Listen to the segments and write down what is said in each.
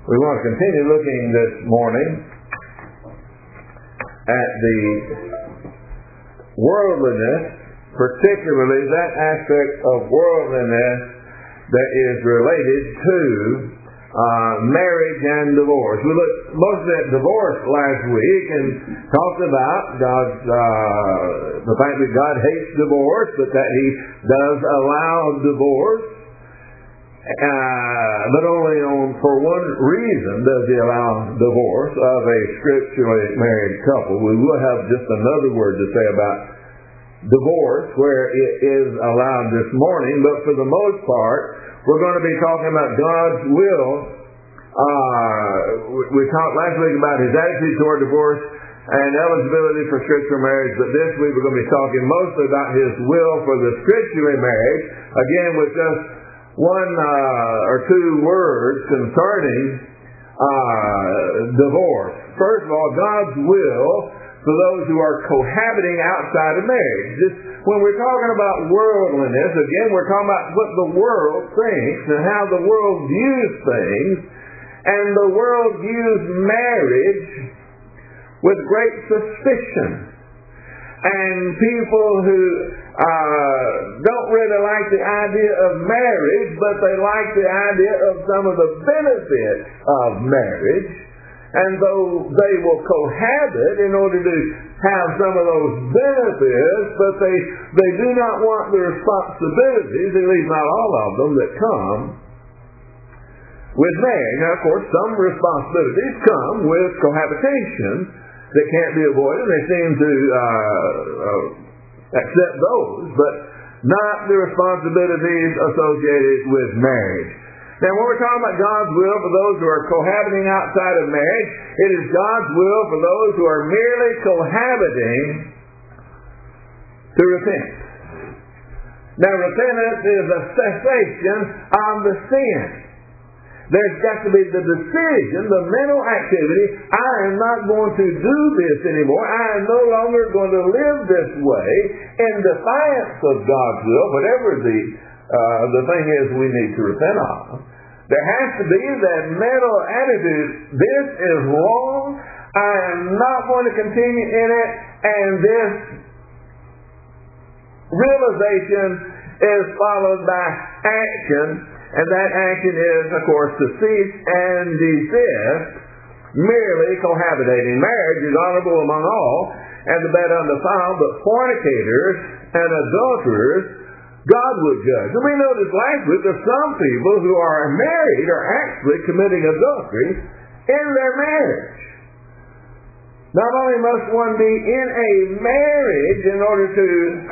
We want to continue looking this morning at the worldliness, particularly that aspect of worldliness that is related to marriage and divorce. We looked most at divorce last week and talked about the fact that God hates divorce, but that He does allow divorce. But only for one reason does He allow divorce of a scripturally married couple. We will have just another word to say about divorce where it is allowed this morning, but for the most part, we're going to be talking about God's will. We talked last week about His attitude toward divorce and eligibility for scriptural marriage, but this week we're going to be talking mostly about His will for the scripturally married, again with just one or two words concerning divorce. First of all, God's will for those who are cohabiting outside of marriage. When we're talking about worldliness, again, we're talking about what the world thinks and how the world views things. And the world views marriage with great suspicion. And people who don't really like the idea of marriage, but they like the idea of some of the benefits of marriage. And though they will cohabit in order to have some of those benefits, but they do not want the responsibilities, at least not all of them, that come with marriage. Now, of course, some responsibilities come with cohabitation that can't be avoided. They seem to accept those, but not the responsibilities associated with marriage. Now, when we're talking about God's will for those who are cohabiting outside of marriage, it is God's will for those who are merely cohabiting to repent. Now, repentance is a cessation of the sin. There's got to be the decision, the mental activity, I am not going to do this anymore. I am no longer going to live this way in defiance of God's will, whatever the thing is we need to repent of. There has to be that mental attitude, this is wrong, I am not going to continue in it, and this realization is followed by action. And that action is, of course, to cease and desist merely cohabitating. Marriage is honorable among all, and the bed undefiled, but fornicators and adulterers God would judge. And we noticed last week that some people who are married are actually committing adultery in their marriage. Not only must one be in a marriage in order to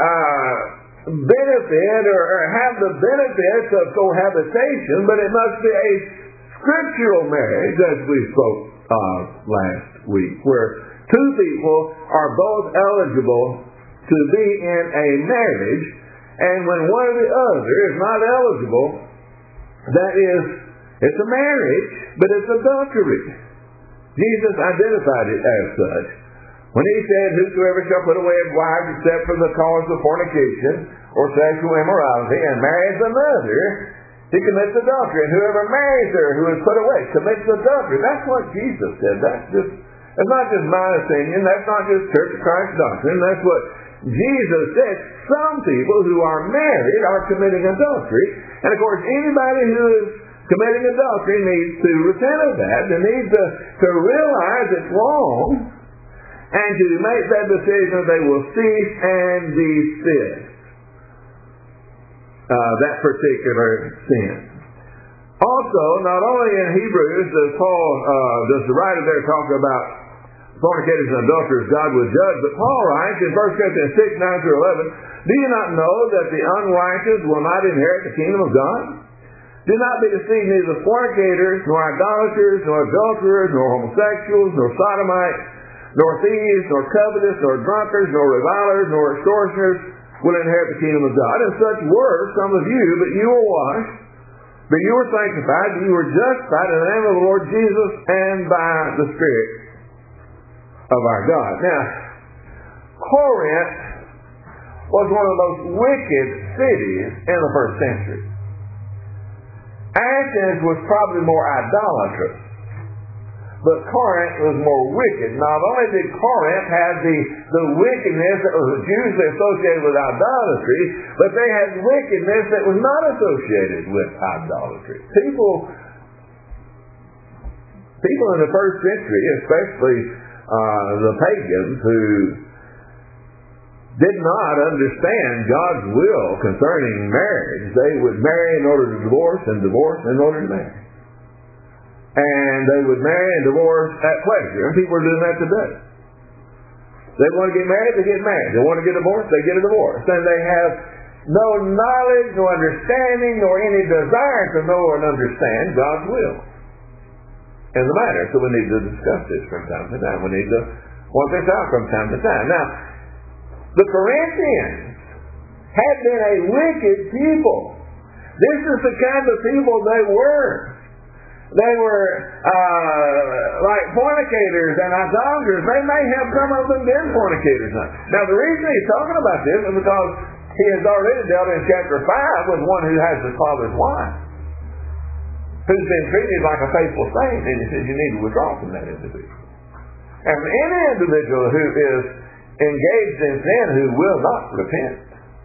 benefit or have the benefits of cohabitation, but it must be a scriptural marriage, as we spoke of last week, where two people are both eligible to be in a marriage, and when one or the other is not eligible, that is, it's a marriage, but it's adultery. Jesus identified it as such when He said, whosoever shall put away his wife except for the cause of fornication or sexual immorality and marries another, he commits adultery. And whoever marries her who is put away commits adultery. That's what Jesus said. That's not just my opinion. That's not just Church of Christ doctrine. That's what Jesus said. Some people who are married are committing adultery. And of course, anybody who is committing adultery needs to repent of that. They need to realize it's wrong, and to make that decision, they will cease and desist that particular sin. Also, not only in Hebrews does the writer there talk about fornicators and adulterers God will judge, but Paul writes in 1 Corinthians 6, 9 through 11, do you not know that the unrighteous will not inherit the kingdom of God? Do not be deceived, neither fornicators, nor idolaters, nor adulterers, nor homosexuals, nor sodomites, nor thieves, nor covetous, nor drunkards, nor revilers, nor extortioners will inherit the kingdom of God. And such were some of you, but you were washed, but you were sanctified, but you were justified in the name of the Lord Jesus and by the Spirit of our God. Now, Corinth was one of the most wicked cities in the first century. Athens was probably more idolatrous. but Corinth was more wicked. Not only did Corinth have the wickedness that was usually associated with idolatry, but they had wickedness that was not associated with idolatry. People in the first century, especially the pagans who did not understand God's will concerning marriage, they would marry in order to divorce and divorce in order to marry. And they would marry and divorce at pleasure. And people are doing that today. They want to get married, they get married. They want to get divorced, they get a divorce. And they have no knowledge, no understanding, nor any desire to know and understand God's will in the matter. So we need to discuss this from time to time. We need to point this out from time to time. Now, the Corinthians had been a wicked people. This is the kind of people they were. They were like fornicators and idolaters. They may have some of them been fornicators. Now, the reason he's talking about this is because he has already dealt in chapter 5 with one who has his father's wife, who's been treated like a faithful saint, and he says you need to withdraw from that individual. And any individual who is engaged in sin who will not repent.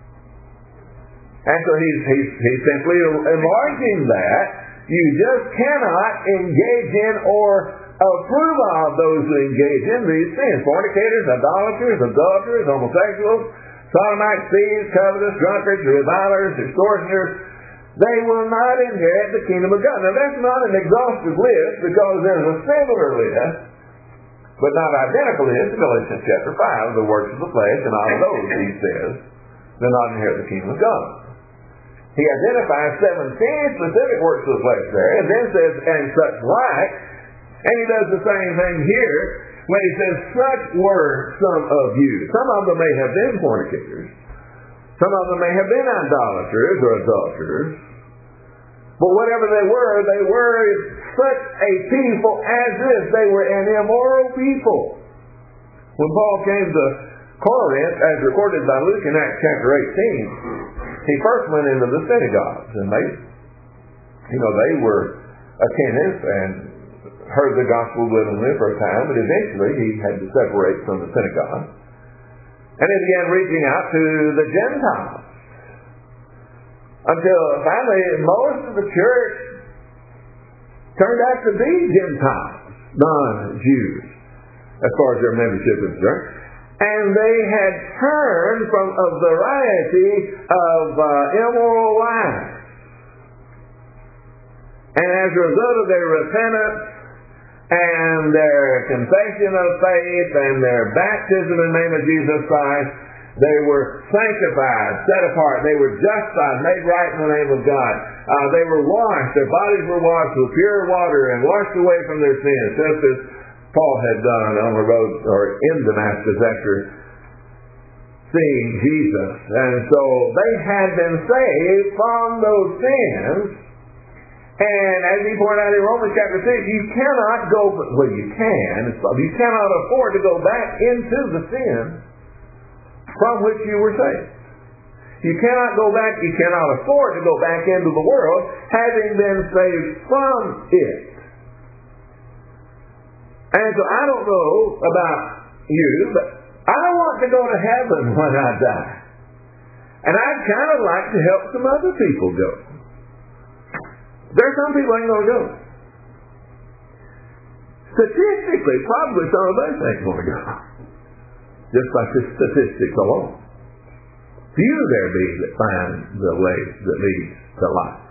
And so he's simply enlarging that. You just cannot engage in or approve of those who engage in these sins. Fornicators, idolaters, adulterers, homosexuals, sodomites, thieves, covetous, drunkards, revilers, extortioners. They will not inherit the kingdom of God. Now that's not an exhaustive list, because there's a similar list, but not identical list in Galatians chapter 5, the works of the flesh, and all of those, he says, will not inherit the kingdom of God. He identifies 17 specific works of the flesh there, and then says, and such like, and he does the same thing here, when he says, such were some of you. Some of them may have been fornicators. Some of them may have been idolaters or adulterers. But whatever they were such a people as this. They were an immoral people. When Paul came to Corinth, as recorded by Luke in Acts chapter 18, he first went into the synagogues, and they were attentive and heard the gospel willingly for a time, but eventually he had to separate from the synagogue. And he began reaching out to the Gentiles, until finally most of the church turned out to be Gentiles, non-Jews, as far as their membership is concerned. And they had turned from a variety of immoral lives. And as a result of their repentance and their confession of faith and their baptism in the name of Jesus Christ, they were sanctified, set apart. They were justified, made right in the name of God. They were washed. Their bodies were washed with pure water and washed away from their sins, just as Paul had done on the road or in Damascus after seeing Jesus. And so they had been saved from those sins. And as he pointed out in Romans chapter 6, you cannot go, well, you cannot afford to go back into the sin from which you were saved. You cannot go back, you cannot afford to go back into the world having been saved from it. And so I don't know about you, but I don't want to go to heaven when I die. And I'd kind of like to help some other people go. There's some people ain't going to go. Statistically, probably some of us ain't going to go. Just by the statistics alone. Few there be that find the way that leads to life.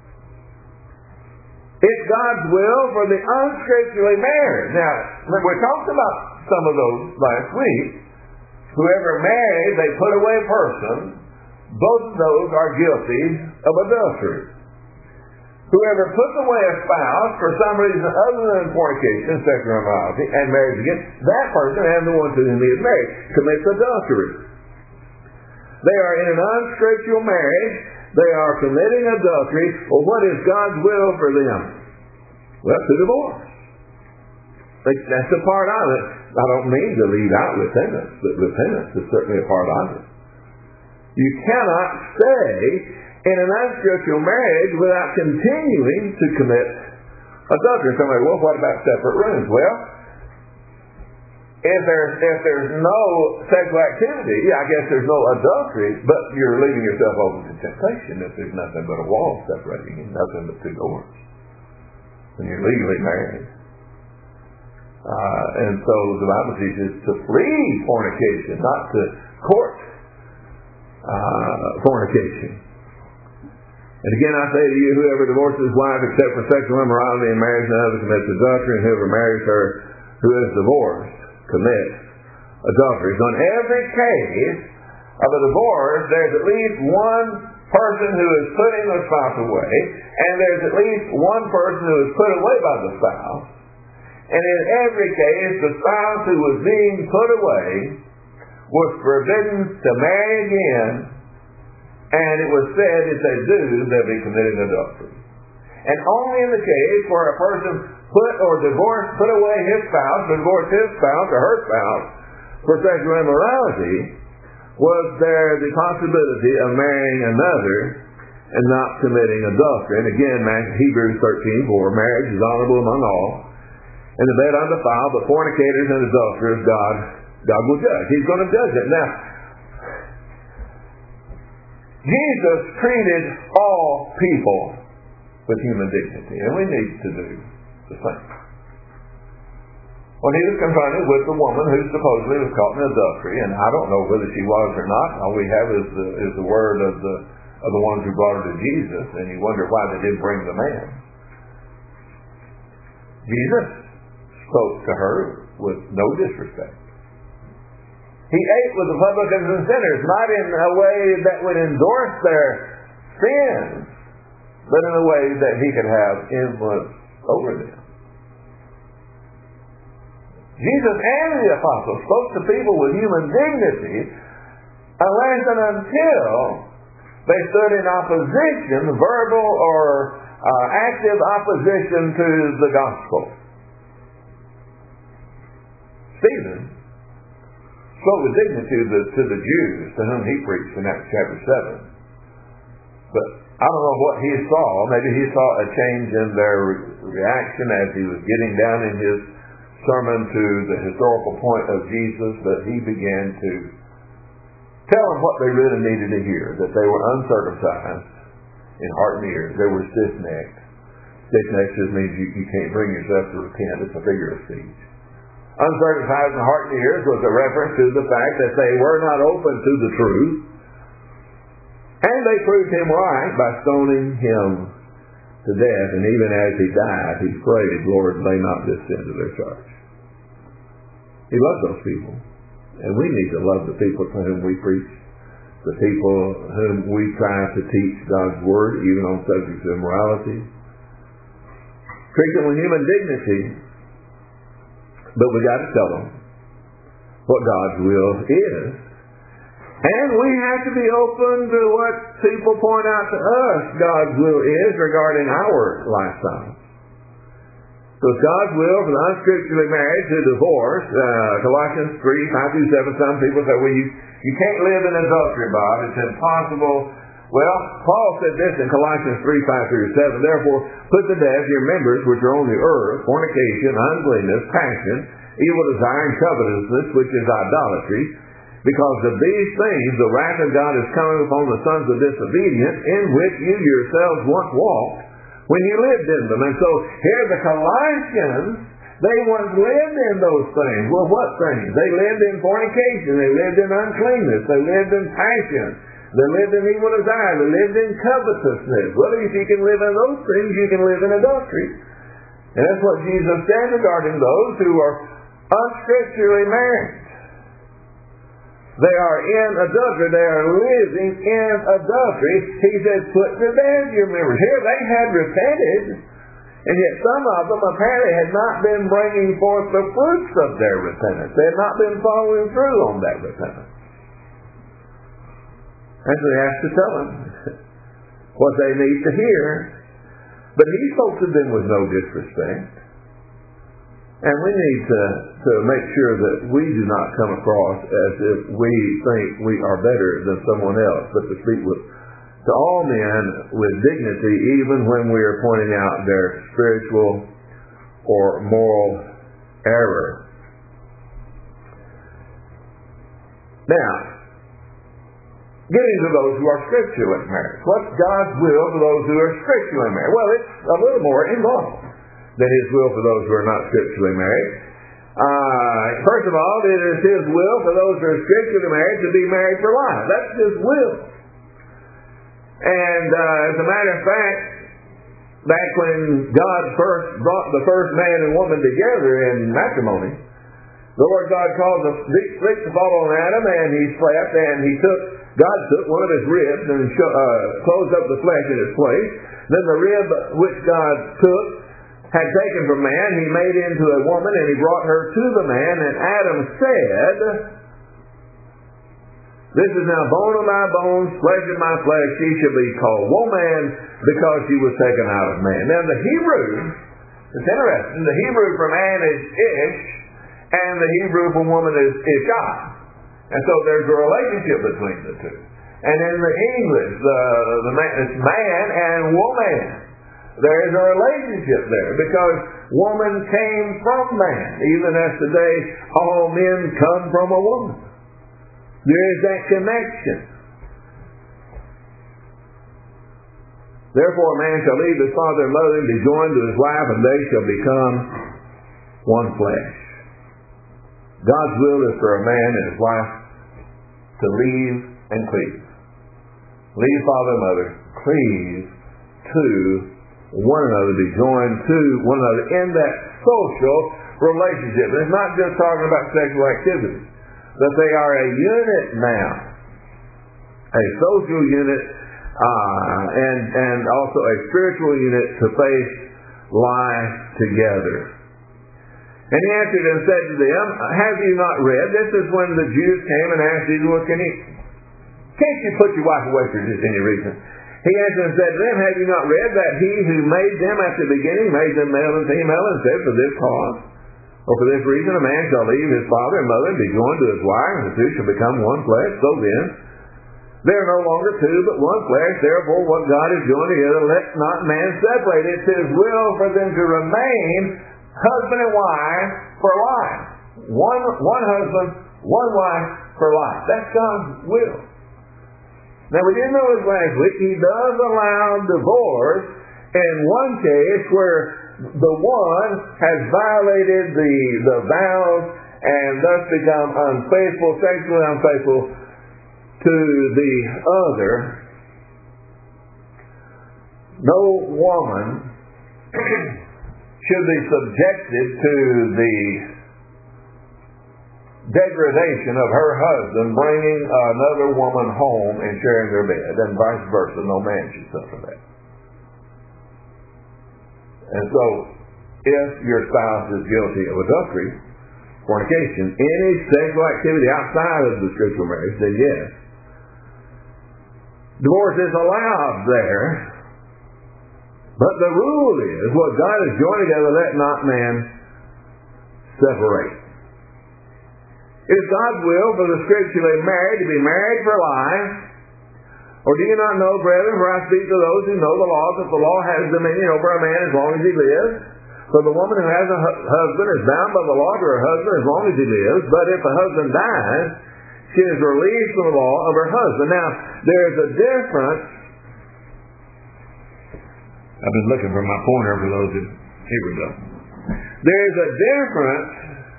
It's God's will for the unscripturally married. Now, we talked about some of those last week. Whoever marries a put away person, both of those are guilty of adultery. Whoever puts away a spouse for some reason other than fornication, sexual immorality, and marries again, that person and the one to whom he is married commits adultery. They are in an unscriptural marriage. They are committing adultery. Well, what is God's will for them? Well, to divorce. That's a part of it. I don't mean to leave out repentance, but repentance is certainly a part of it. You cannot stay in an unscriptural marriage without continuing to commit Adultery. Somebody, well, what about separate rooms? Well, if there's no sexual activity, I guess there's no adultery, but you're leaving yourself open to temptation if there's nothing but a wall separating you, nothing but two doors. When you're legally married. And so the Bible teaches to flee fornication, not to court fornication. And again I say to you, whoever divorces his wife except for sexual immorality and marries another commits adultery, and whoever marries her who is divorced commits adultery. So in every case of a divorce, there's at least one person who is putting the spouse away, and there's at least one person who is put away by the spouse. And in every case, the spouse who was being put away was forbidden to marry again, and it was said if they do, they'll be committing adultery. And only in the case where a person put away his spouse, divorced his spouse or her spouse for sexual immorality, was there the possibility of marrying another and not committing adultery. And again, Hebrews 13:4, marriage is honorable among all, and the bed undefiled, but fornicators and adulterers God will judge. He's going to judge it. Now, Jesus treated all people with human dignity, and we need to do the same. When he was confronted with the woman who supposedly was caught in adultery, and I don't know whether she was or not, all we have is the word of the ones who brought her to Jesus, and you wonder why they didn't bring the man. Jesus spoke to her with no disrespect. He ate with the publicans and sinners, not in a way that would endorse their sins, but in a way that he could have influence over them. Jesus and the apostles spoke to people with human dignity unless and until they stood in opposition, verbal or active opposition to the gospel. Stephen spoke with dignity to the Jews to whom he preached in Acts chapter 7. But I don't know what he saw. Maybe he saw a change in their reaction as he was getting down in his sermon to the historical point of Jesus, but he began to tell them what they really needed to hear, that they were uncircumcised in heart and ears. They were stiff-necked. Stiff-necked just means you can't bring yourself to repent. It's a figure of speech. Uncircumcised in heart and ears was a reference to the fact that they were not open to the truth, and they proved him right by stoning him to death. And even as he died, he prayed, Lord, lay not this sin to their charge. He loved those people, and we need to love the people to whom we preach, the people whom we try to teach God's word, even on subjects of immorality. Treat them with human dignity, but we got to tell them what God's will is. And we have to be open to what people point out to us God's will is regarding our lifestyle. So it's God's will for the unscripturally married to divorce. Colossians 3:5-7, some people say, well, you can't live in adultery, Bob. It's impossible. Well, Paul said this in Colossians 3:5-7, therefore put to death your members which are on the earth, fornication, uncleanness, passion, evil desire, and covetousness, which is idolatry. Because of these things, the wrath of God is coming upon the sons of disobedience, in which you yourselves once walked when you lived in them. And so here the Colossians, they once lived in those things. Well, what things? They lived in fornication. They lived in uncleanness. They lived in passion. They lived in evil desire. They lived in covetousness. Well, if you can live in those things, you can live in adultery. And that's what Jesus said regarding those who are unscripturally married. They are in adultery. They are living in adultery. He says, put to death your members. Here they had repented, and yet some of them apparently had not been bringing forth the fruits of their repentance. They had not been following through on that repentance. And so he has to tell them what they need to hear. But he spoke to them with no disrespect. And we need to make sure that we do not come across as if we think we are better than someone else, but to speak to all men with dignity, even when we are pointing out their spiritual or moral error. Now, getting to those who are scripturally married. What's God's will for those who are scripturally married? Well, it's a little more involved than His will for those who are not scripturally married. First of all, it is His will for those who are scripturally married to be married for life. That's His will. And as a matter of fact, back when God first brought the first man and woman together in matrimony, the Lord God caused a deep sleep to fall on Adam, and he slept, and God took one of his ribs and closed up the flesh in its place. Then the rib which God took had taken from man, He made into a woman, and He brought her to the man, and Adam said, "This is now bone of my bones, flesh of my flesh, she shall be called woman, because she was taken out of man." Now the Hebrew, it's interesting, the Hebrew for man is ish, and the Hebrew for woman is ishah. And so there's a relationship between the two. And in the English, it's man and woman. There is a relationship there, because woman came from man, even as today all men come from a woman. There is that connection. Therefore a man shall leave his father and mother and be joined to his wife, and they shall become one flesh. God's will is for a man and his wife to leave and cleave. Leave father and mother, cleave to one another, be joined to one another in that social relationship. And it's not just talking about sexual activity, but they are a unit now, a social unit, and also a spiritual unit to face life together. And he answered and said to them, "Have you not read?" This is when the Jews came and asked Jesus, "Well, can't you put your wife away for just any reason?" He answered and said to them, "Have you not read that He who made them at the beginning made them male and female, and said, for this cause, or for this reason, a man shall leave his father and mother and be joined to his wife, and the two shall become one flesh. So then, they are no longer two, but one flesh. Therefore, what God has joined together, let not man separate." It's His will for them to remain husband and wife for life. One husband, one wife for life. That's God's will. Now, we didn't know this last week. He does allow divorce in one case where the one has violated the vows and thus become unfaithful, sexually unfaithful to the other. No woman should be subjected to the degradation of her husband bringing another woman home and sharing their bed, and vice versa. No man should suffer that. And so, if your spouse is guilty of adultery, fornication, any sexual activity outside of the scriptural marriage, then yes, divorce is allowed there. But the rule is, what God has joined together, let not man separate. It is God's will for the scripturally married to be married for life. Or do you not know, brethren, for I speak to those who know the law, that the law has dominion over a man as long as he lives? For the woman who has a husband is bound by the law to her husband as long as he lives. But if the husband dies, she is released from the law of her husband. Now, there's a difference. I've been looking for my pointer for those who... Here we go. There's a difference.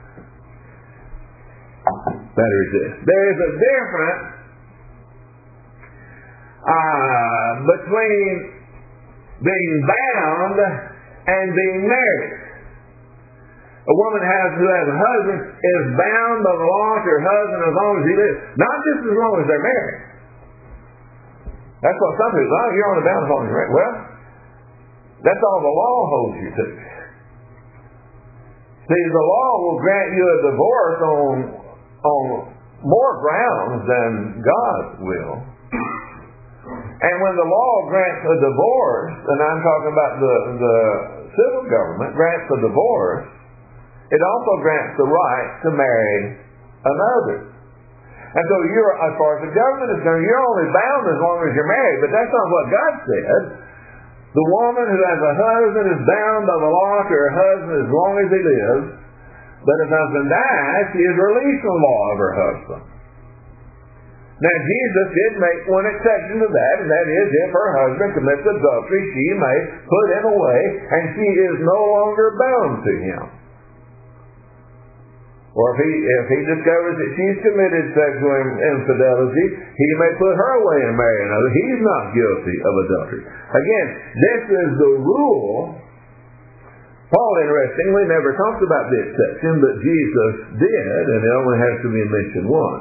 Better is this. There's a difference between being bound and being married. A woman who has a husband is bound by the law to her husband as long as he lives. Not just as long as they're married. That's what some people say. You're only bound as long as you're married. Well, that's all the law holds you to. See, the law will grant you a divorce on more grounds than God will. And when the law grants a divorce, and I'm talking about the civil government grants a divorce, it also grants the right to marry another. And so as far as the government is concerned, you're only bound as long as you're married. But that's not what God said. The woman who has a husband is bound by the law to her husband as long as he lives, but if husband dies, she is released from the law of her husband. Now Jesus did make one exception to that, and that is if her husband commits adultery, she may put him away, and she is no longer bound to him. Or if he discovers that she's committed sexual infidelity, he may put her away and marry another. He's not guilty of adultery. Again, this is the rule. Paul, interestingly, never talks about the exception, but Jesus did, and it only has to be mentioned once.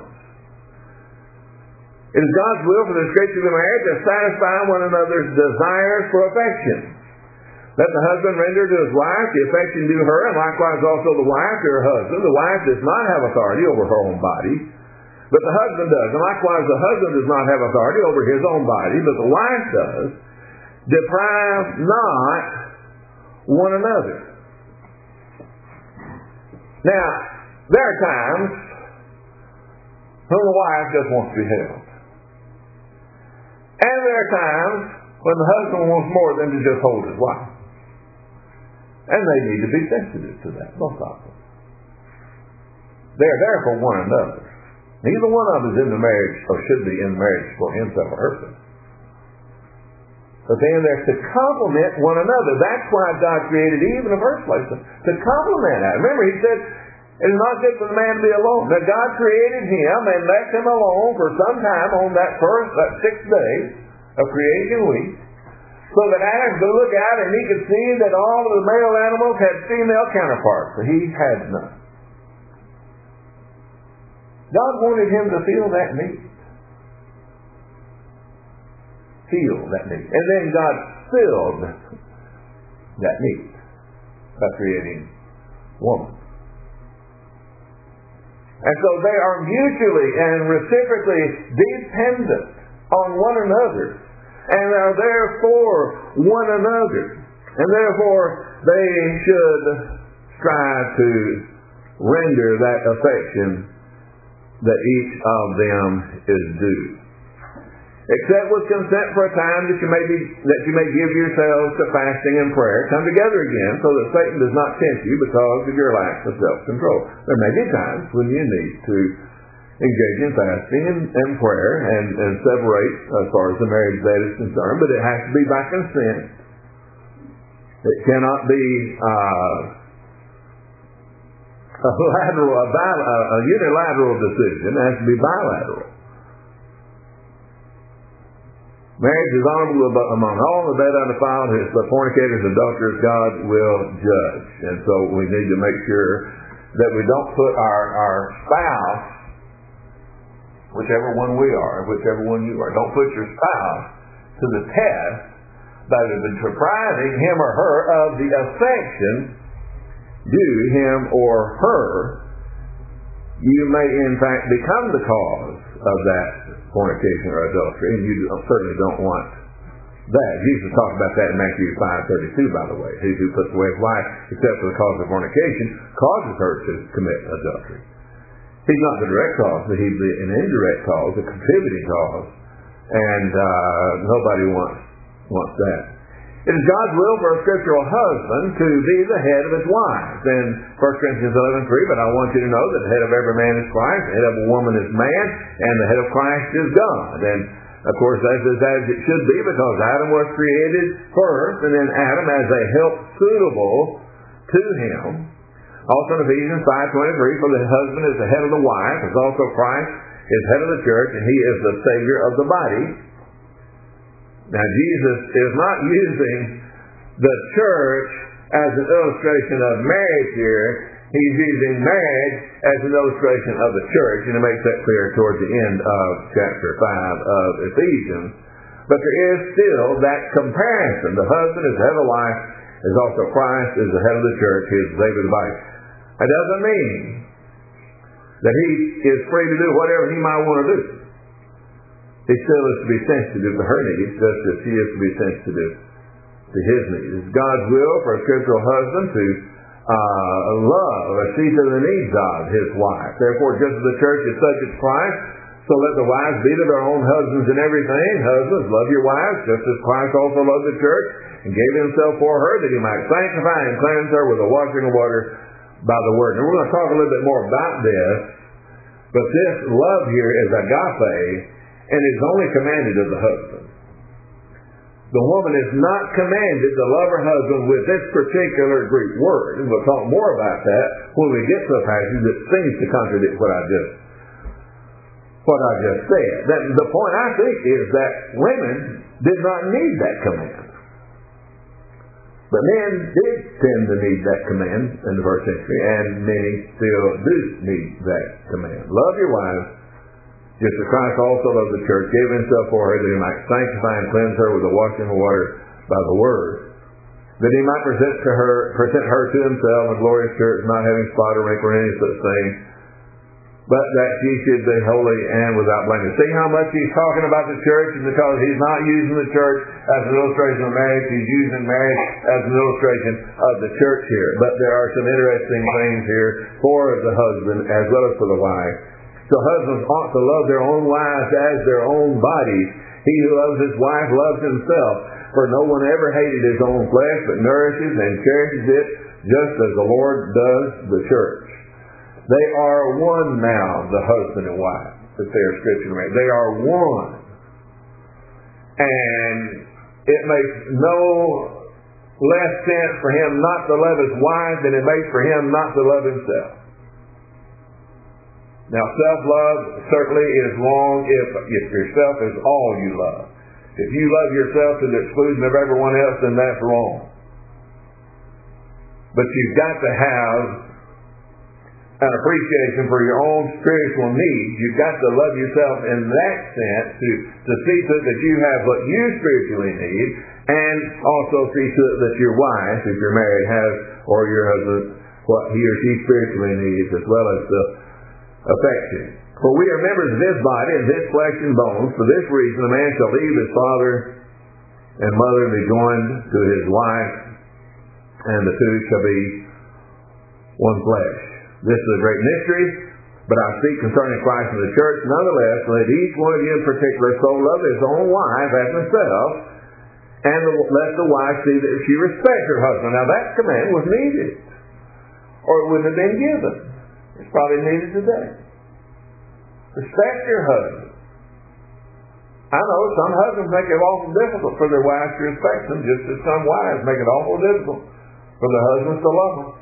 It is God's will for the Scripture to be married to satisfy one another's desires for affection. Let the husband render to his wife the affection due her, and likewise also the wife to her husband. The wife does not have authority over her own body, but the husband does. And likewise the husband does not have authority over his own body, but the wife does. Deprive not one another. Now, there are times when the wife just wants to be held. And there are times when the husband wants more than to just hold his wife. And they need to be sensitive to that, both of them. They're there for one another. Neither one of them is in the marriage, or should be in marriage for himself or herself. But they're there to complement one another. That's why God created Eve in the first place, to complement that. Remember, he said, it is not good for the man to be alone. That God created him and left him alone for some time on that 6th day of creation week, so that Adam could look out and he could see that all of the male animals had female counterparts, but he had none. God wanted him to feel that need. Feel that need. And then God filled that need by creating woman. And so they are mutually and reciprocally dependent on one another, and are there for one another. And therefore they should strive to render that affection that each of them is due. Except with consent for a time that you may give yourselves to fasting and prayer. Come together again so that Satan does not tempt you because of your lack of self-control. There may be times when you need to engage in fasting and prayer and separate as far as the marriage bed is concerned, but it has to be by consent. It cannot be a unilateral decision. It has to be bilateral. Marriage is honorable among all, the bed undefiled, but fornicators and adulterers God will judge. And so we need to make sure that we don't put our spouse, whichever one we are, whichever one you are, don't put your spouse to the test by depriving him or her of the affection due him or her. You may in fact become the cause of that fornication or adultery, and you certainly don't want that. Jesus talked about that in Matthew 5:32, by the way. He who puts away his wife except for the cause of fornication causes her to commit adultery. He's not the direct cause, but he's an indirect cause, a contributing cause, and nobody wants that. It is God's will for a scriptural husband to be the head of his wife. In 1 Corinthians 11:3, but I want you to know that the head of every man is Christ, the head of a woman is man, and the head of Christ is God. And of course, that is as it should be, because Adam was created first, and then Adam as a help suitable to him. Also in Ephesians 5:23, for the husband is the head of the wife, as also Christ is head of the church, and he is the Savior of the body. Now, Jesus is not using the church as an illustration of marriage here. He's using marriage as an illustration of the church, and he makes that clear towards the end of chapter 5 of Ephesians. But there is still that comparison. The husband is the head of the wife, as also Christ is the head of the church, he is the Savior of the body. That doesn't mean that he is free to do whatever he might want to do. He still is to be sensitive to her needs, just as he is to be sensitive to his needs. It's God's will for a scriptural husband to love or see to the needs of his wife. Therefore, just as the church is subject to Christ, So let the wives be to their own husbands in everything. Husbands, love your wives, just as Christ also loved the church, and gave himself for her, that he might sanctify and cleanse her with the washing of water by the word. And we're going to talk a little bit more about this, but this love here is agape, and is only commanded of the husband. The woman is not commanded to love her husband with this particular Greek word, and we'll talk more about that when we get to a passage that seems to contradict what I just said. The point, I think, is that women did not need that command. But men did tend to need that command in the first century, and many still do need that command. Love your wives, just as Christ also loved the church, gave himself for her, that he might sanctify and cleanse her with the washing of water by the word, that he might present her to himself a glorious church, not having spot or wrinkle or any such thing, but that she should be holy and without blame. See how much he's talking about the church, and because he's not using the church as an illustration of marriage, he's using marriage as an illustration of the church here. But there are some interesting things here for the husband as well as for the wife. So husbands ought to love their own wives as their own bodies. He who loves his wife loves himself. For no one ever hated his own flesh, but nourishes and cherishes it, just as the Lord does the church. They are one now, the husband and wife, that they are scripturally married. They are one. And it makes no less sense for him not to love his wife than it makes for him not to love himself. Now, self-love certainly is wrong if yourself is all you love. If you love yourself to the exclusion of everyone else, then that's wrong. But you've got to have an appreciation for your own spiritual needs. You've got to love yourself in that sense to see to it that you have what you spiritually need, and also see to it that your wife, if you're married, has, or your husband, what he or she spiritually needs, as well as the affection. For we are members of his body, and his flesh and bones. For this reason a man shall leave his father and mother and be joined to his wife, and the two shall be one flesh. This is a great mystery, but I speak concerning Christ and the church. Nonetheless, let each one of you in particular so love his own wife as himself, and let the wife see that she respects her husband. Now that command was needed, or it wouldn't have been given. It's probably needed today. Respect your husband. I know some husbands make it awful difficult for their wives to respect them, just as some wives make it awful difficult for their husbands to love them.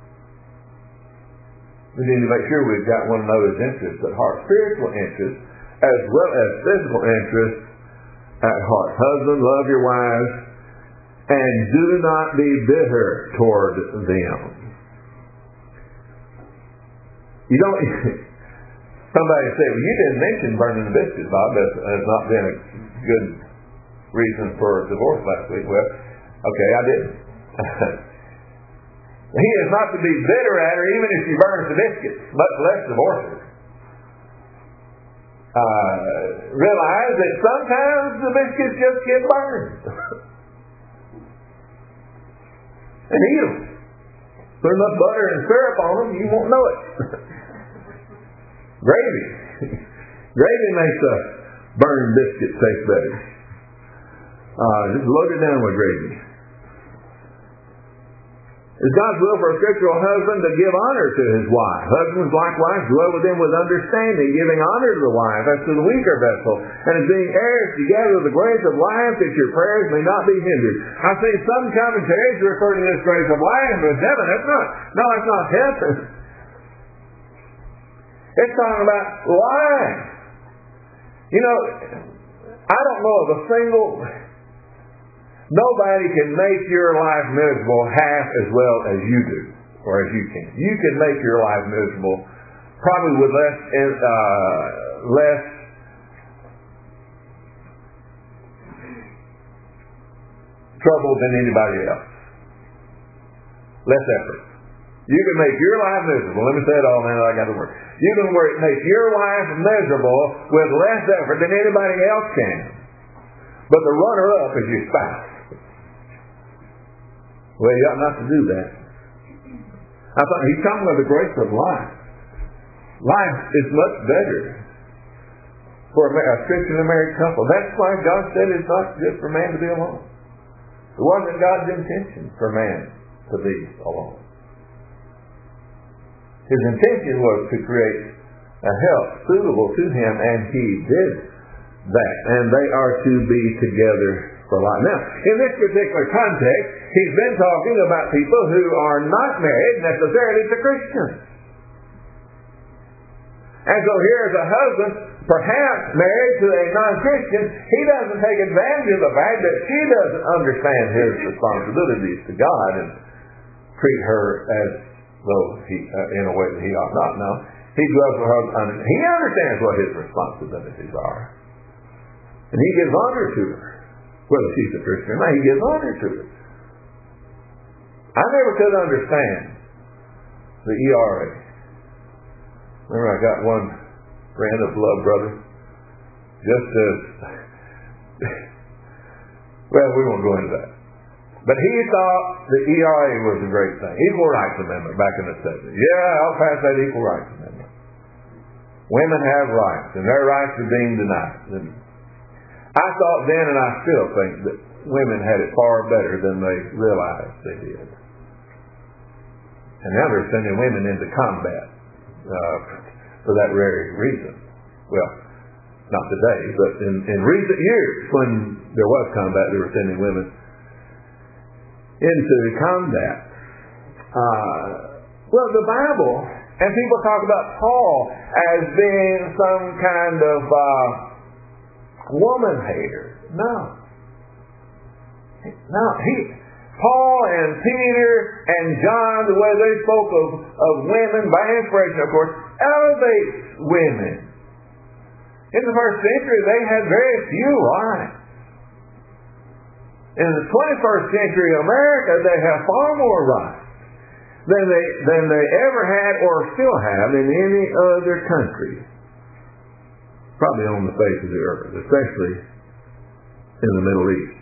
We need to make sure we've got one another's interests at heart, spiritual interests as well as physical interests at heart. Husband, love your wives, and do not be bitter toward them. You don't. Somebody said, well, you didn't mention burning the biscuits, Bob. That has not been a good reason for divorce last week. Well, okay, I didn't. He is not to be bitter at her, even if she burns the biscuits, much less divorce her. Realize that sometimes the biscuits just get burned. And eat them. Put enough butter and syrup on them, you won't know it. Gravy. Gravy makes a burned biscuit taste better. Just load it down with gravy. It's God's will for a scriptural husband to give honor to his wife. Husbands likewise dwell with him with understanding, giving honor to the wife as to the weaker vessel, and as being heirs together of the grace of life, that your prayers may not be hindered. I see some commentaries refer to this grace of life as heaven. That's not heaven. It's talking about life. You know, I don't know of a single... Nobody can make your life miserable half as well as you do, or as you can. You can make your life miserable probably with less trouble than anybody else. Less effort. You can make your life miserable. Let me say it all now. I got to work. You can make your life miserable with less effort than anybody else can. But the runner-up is your spouse. Well, you ought not to do that. I thought he's talking about the grace of life. Life is much better for a Christian and married couple. That's why God said it's not good for man to be alone. It wasn't God's intention for man to be alone. His intention was to create a help suitable to him, and he did that. And they are to be together for life. Now, in this particular context, he's been talking about people who are not married necessarily to Christians. And so here's a husband, perhaps married to a non-Christian. He doesn't take advantage of the fact that she doesn't understand his responsibilities to God and treat her as though he, in a way that he ought not know. He dwells with her. He understands what his responsibilities are. And he gives honor to her. Whether she's a Christian or not, he gives honor to her. I never could understand the ERA. Remember, I got one friend, a blood brother, just as, well, we won't go into that. But he thought the ERA was a great thing. Equal Rights Amendment back in the 70s. Yeah, I'll pass that Equal Rights Amendment. Women have rights, and their rights are being denied. And I thought then, and I still think, that women had it far better than they realized they did. And now they're sending women into combat for that very reason. Well, not today, but in recent years, when there was combat, they were sending women into combat. Well, the Bible, and people talk about Paul as being some kind of woman hater. No. Paul and Peter and John, the way they spoke of women, by inspiration, of course, elevates women. In the first century, they had very few rights. In the 21st century America, they have far more rights than they ever had or still have in any other country. Probably on the face of the earth, especially in the Middle East.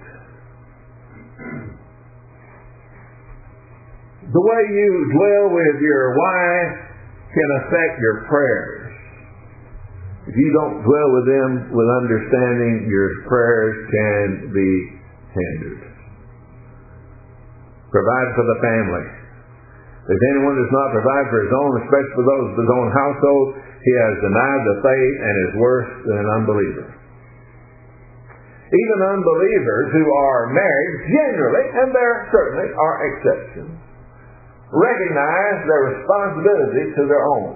The way you dwell with your wife can affect your prayers. If you don't dwell with them with understanding, your prayers can be hindered. Provide for the family. If anyone does not provide for his own, especially for those of his own household, he has denied the faith and is worse than an unbeliever. Even unbelievers who are married, generally, and there certainly are exceptions, recognize their responsibility to their own.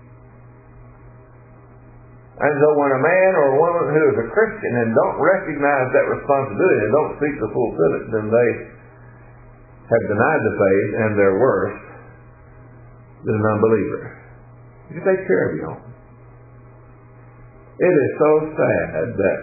And so when a man or a woman who is a Christian and don't recognize that responsibility and don't seek to fulfill it, then they have denied the faith and they're worse than an unbeliever. You take care of your own. It is so sad that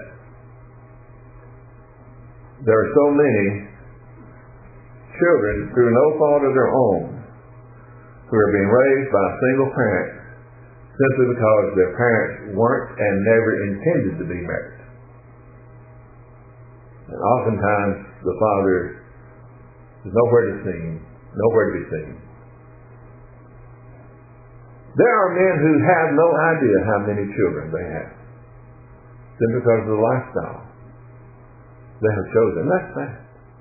there are so many children through no fault of their own who are being raised by a single parent simply because their parents weren't and never intended to be married. And oftentimes the father is nowhere to be seen. There are men who have no idea how many children they have, simply because of the lifestyle they have chosen. That's sad.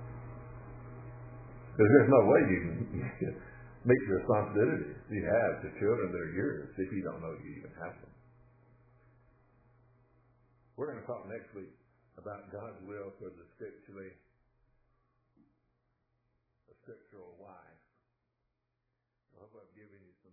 Because there's no way you can meet the responsibilities you have to children that are yours if you don't know you even have them. We're going to talk next week about God's will for the scriptural wife. I hope I've given you some